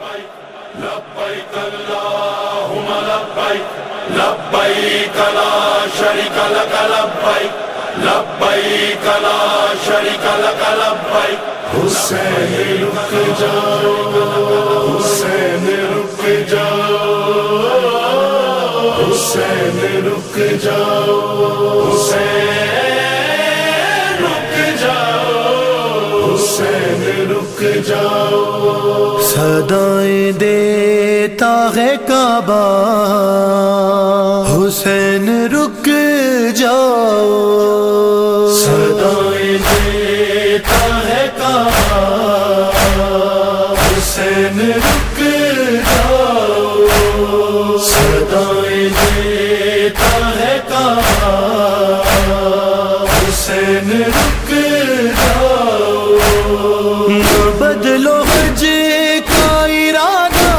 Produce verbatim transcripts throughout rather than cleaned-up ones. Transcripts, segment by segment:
لبیک اللہم لبیک لبیک لا شریک لک لبیک لبیک لا شریک لک لبیک حسین رک جاؤ حسین رک جاؤ حسین رک جاؤ حسین رک جاؤ حسین رک جاؤ صدائیں دیتا ہے کعبہ حسین رک جاؤ صدائیں دیتا ہے کعبہ حسین رک جاؤ صدائیں دیتا ہے کعبہ حسین رک جاؤ نہ بدلو حج کا ارادہ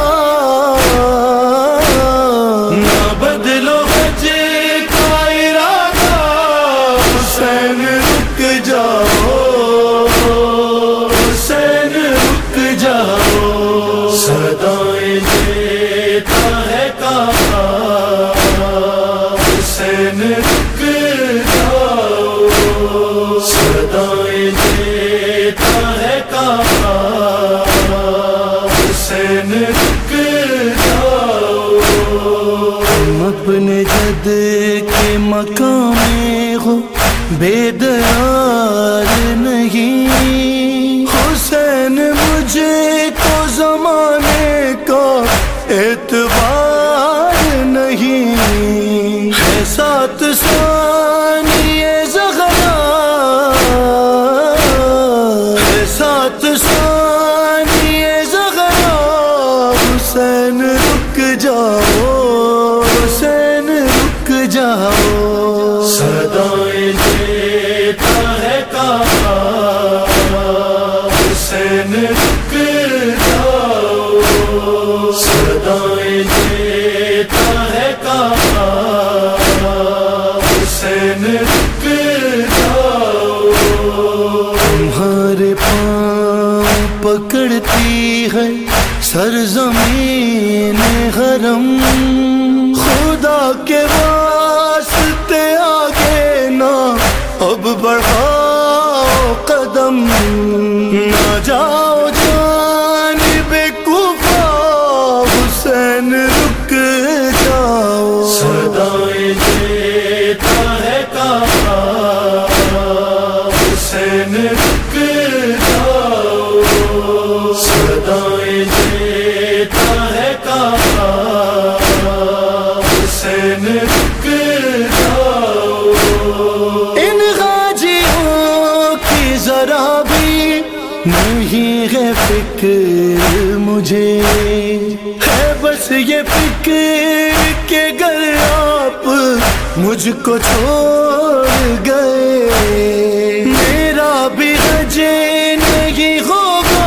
نہ بدلو حج کا ارادہ حسین رک جاؤ حسین رک جاؤ صدائیں دیتا ہے کعبہ حسین رک جاؤ صدائیں دیتا ہے کعبہ حسین رک جاؤ اپنے جد کے مقام میں ہو بیدار نہیں حسین مجھے تو زمانے کا اعتبار نہیں ہے سات ثانیے زغرا ہے سات ثانیے زغرا حسین رک جاؤ حسین رک جاؤ صدائیں دیتا ہے کعبہ حسین رک جاؤ صدائیں دیتا ہے کعبہ حسین رک جاؤ تمہارے پاؤں پکڑتی ہے سرزمین حرم خدا کے واسطے آگے نہ اب بڑھاؤ قدم نہ جاؤ جانب کوفہ حسین رک جاؤ صدائیں دیتا ہے کعبہ حسین رک جاؤ صدائیں دیتا ہے کعبہ حسین رک جاؤ ان غازیوں کی ذرا بھی نہیں ہے فکر مجھے ہے بس یہ فکر کہ گر آپ مجھ کو چھوڑ گئے میرا بھی حج نہیں ہوگا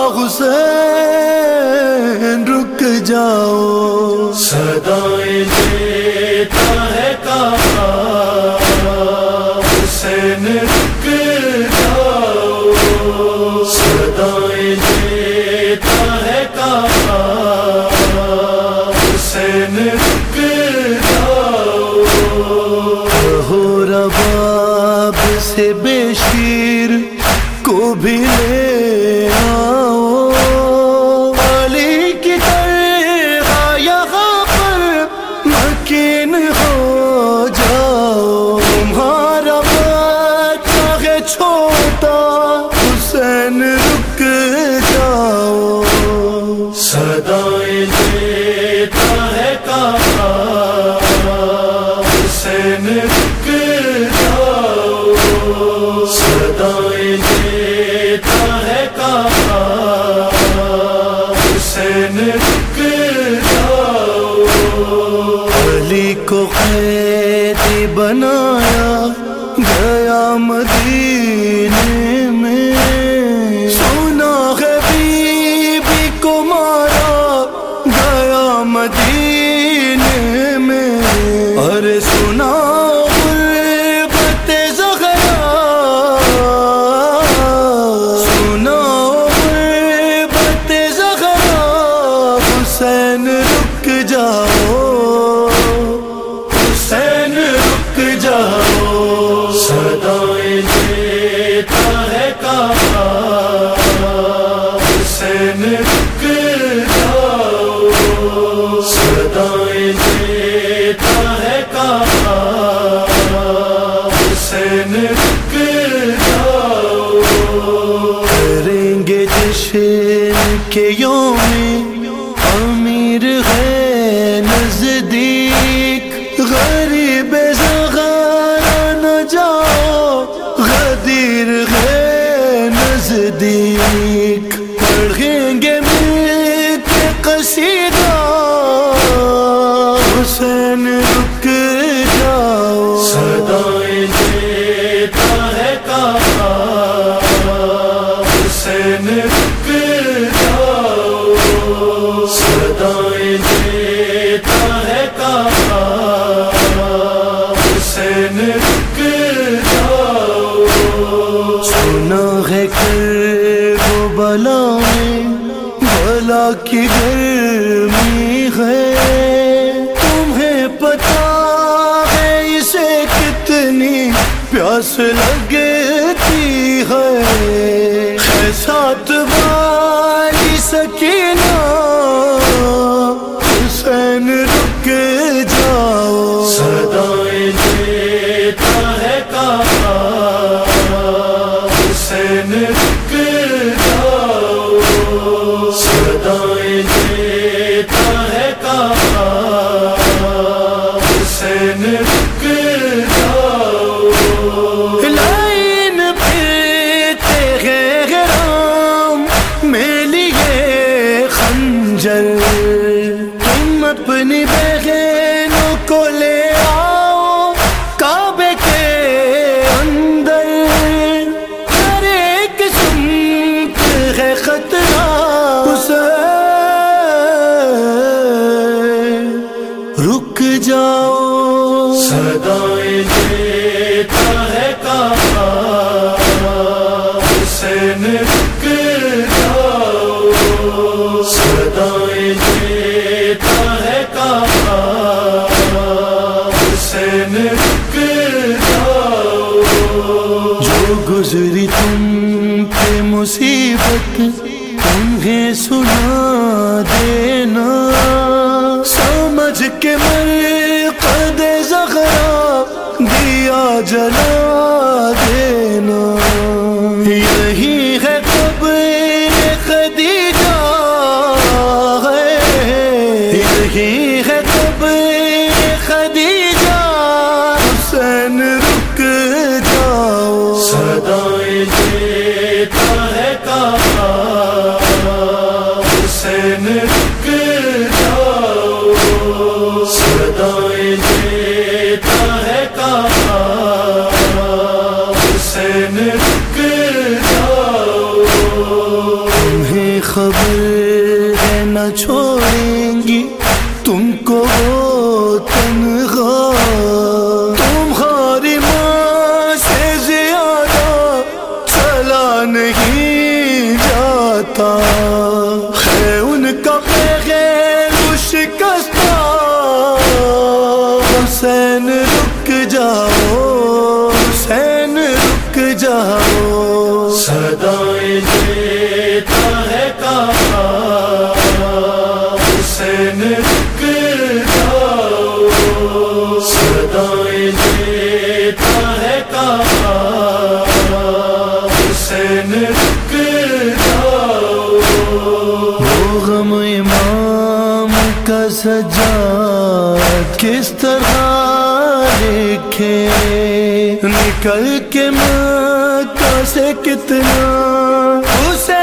حسین رک جاؤ صدائیں دیتا ہے کعبہ حسین رک جاؤ صدائیں دیتا ہے کعبہ حسین رک جاؤ ہو رباب سے بے شیر کو بھی لے آؤ علی کی طرح یہاں پر مکین ہو جاؤ تمہارا بچہ ہے چھوٹا حسین رک جاؤ صدائیں دیتا ہے کعبہ حسین رک جاؤ صدائیں دیتا ہے کعبہ حسین رک جاؤ علی کو قیدی بنایا گیا مدینے میں سنا ہے بی بی کو مارا گیا مدینے میں ارے سنا غربت زہرا سنا غربت زہرا گے جشن کے یوم امیر ہے نزدیک، غریب زغارا نہ جاؤ غدیر ہے نزدیک، پڑھیں گے مل کے قصیدہ حسین رک جاؤ، صدائیں دیتا ہے کعبہ حسین رک جاؤ، صدائیں دیتا ہے کعبہ حسین رک جاؤ، سنا ہے کربلا میں بلا کی گرمی ہے، تمہیں پتا ہے اسے کتنی پیاس لگتی ہے، ہے ساتھ والی سکینہ حسین رک جاؤ، صدائیں دیتا ہے کعبہ حسین رک جاؤ، صدائیں دیتا ہے کعبہ حسین رک جاؤ، لائن پھرتے ہیں غرام میں لیے خنجر، تم اپنی بہنوں کو لے آؤ کعبے کے اندر، ہر ایک سمت ہے خطرہ حسین رک جاؤ، صدائیں دیتا ہے کعبہ حسین رک جاؤ، صدائیں دیتا ہے کعبہ حسین رک جاؤ، جو گزری تم پہ مصیبت تمہیں سنا دینا، سمجھ کے مرقد زغرا دیا جلا دینا، یہی ہے قبر خدیجہ ہے، یہی ہے قبر خدیجہ حسین رک جاؤ، صدائیں دیتا ہے کعبہ حسین رک جاؤ، صدائیں دیتا ہے کعبہ حسین رک جاؤ، تمہیں خبر ہے نہ چھوڑیں گی تم کو وہ تنہا، تمہاری ماں سے زیادہ چلا نہیں جاتا، ہے ان کا پہلو شکستہ حسین رک جاؤ، حسین رک جاؤ، صدائیں دیتا ہے کعبہ حسین رک جاؤ، صدائیں دیتا ہے کعبہ حسین رک جاؤ، وہ غم امام کا سجاد کس طرح لکھے، نکل کے مکہ سے کتنا اسے